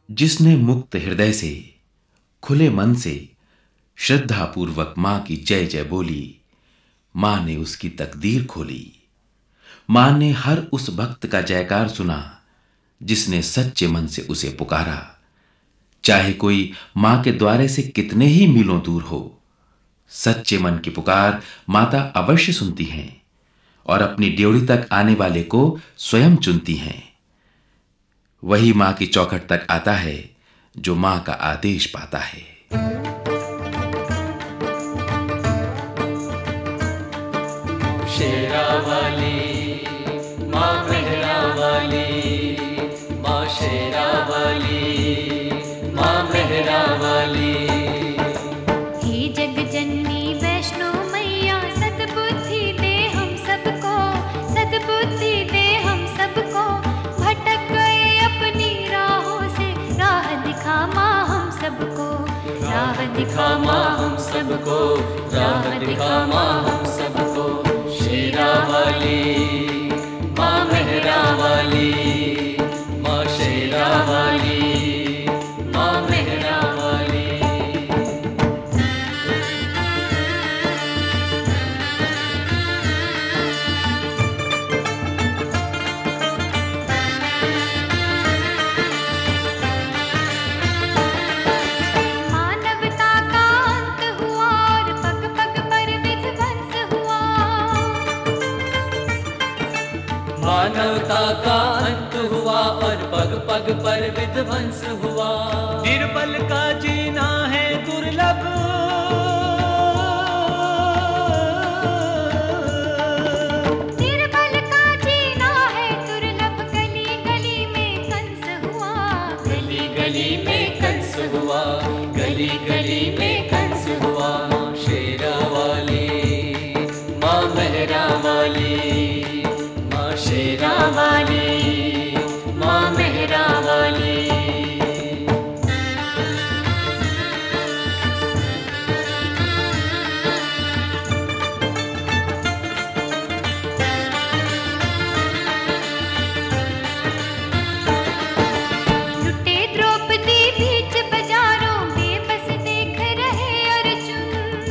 जिसने मुक्त हृदय से, खुले मन से, श्रद्धापूर्वक मां की जय जय बोली, मां ने उसकी तकदीर खोली। मां ने हर उस भक्त का जयकार सुना जिसने सच्चे मन से उसे पुकारा। चाहे कोई मां के द्वारे से कितने ही मीलों दूर हो, सच्चे मन की पुकार माता अवश्य सुनती हैं और अपनी ड्योढ़ी तक आने वाले को स्वयं चुनती हैं। वही मां की चौखट तक आता है जो मां का आदेश पाता है। शेरा वाली मां, मेहरा वाली मां, शेरा वाली मां, मेहरा वाली। हे जग जननी वैष्णो मैया, सद्बुद्धि दे हम सबको, सद्बुद्धि दे हम सबको। भटक गए अपनी राहों से, राह दिखा मां हम सबको, राह दिखा मां हम सबको, राह दिखा मां हम सबको। शेरा वाली मां, मेहरा वाली मां, शेरा वाली मां, मेहरा वाली। मानवता का अंत हुआ और पग पग पर विध्वंस हुआ। मानवता का अंत हुआ और पग पग पर विध्वंस हुआ। निर्बल का जीना है दुर्लभ, निर्बल का जीना है दुर्लभ। गली गली में कंस हुआ, गली गली में कंस हुआ, गली गली में कंस हुआ। मां शेरा वाली मां, मेहरा वाली मां, शेरा वाली मां, मेहरा वाली। लुटे द्रौपदी बीच बाजारों, बेबस देख रहे अर्जुन।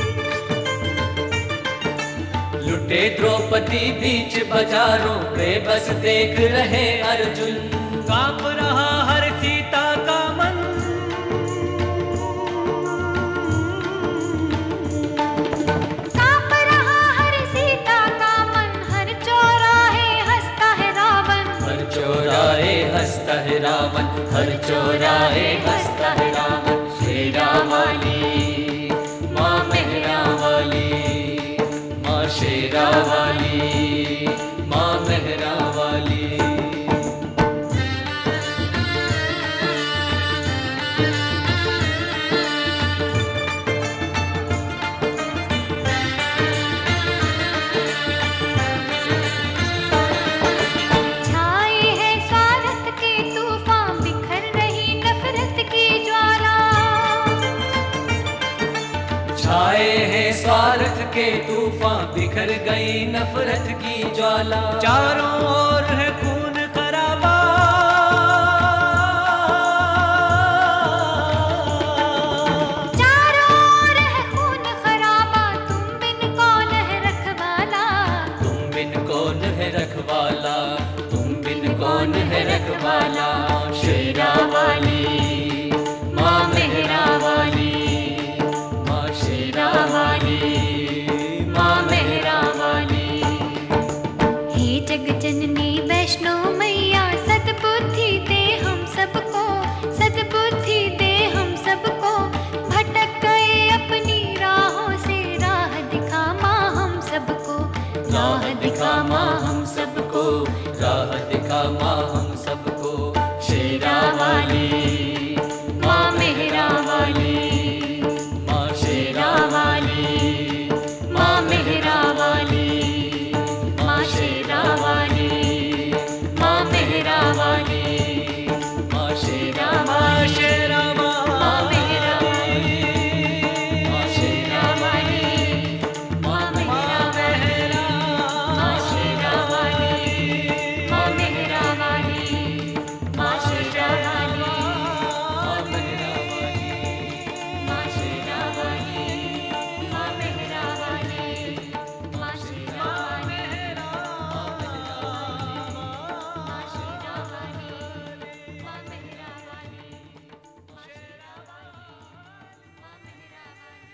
लुटे द्रौपदी बीच बाजारों, बेबस देख रहे अर्जुन। कांप रहा हर सीता का मन, कांप रहा हर सीता का मन। हर चौराहे हंसता है रावण, हर चौराहे हंसता है रावण, हर चौराहे हंसता है रावण। शेरा वाली मां, मेहरा वाली मां, शेरा वाली मां, मेहरा वाली। छाए है स्वार्थ के तूफान, बिखर रही नफरत की ज्वाला। छाए हैं स्वार्थ के तूफान, बिखर गई नफरत की ज्वाला। चारों ओर